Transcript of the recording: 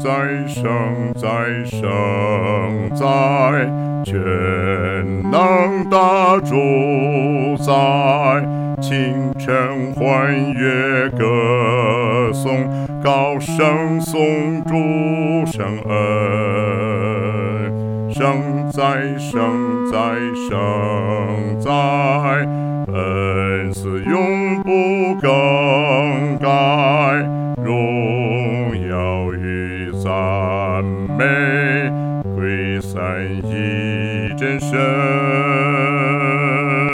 在，圣在，圣在，全能的主宰。清晨欢悦歌颂，高声颂主圣恩。圣在，圣在，圣在，恩慈永不更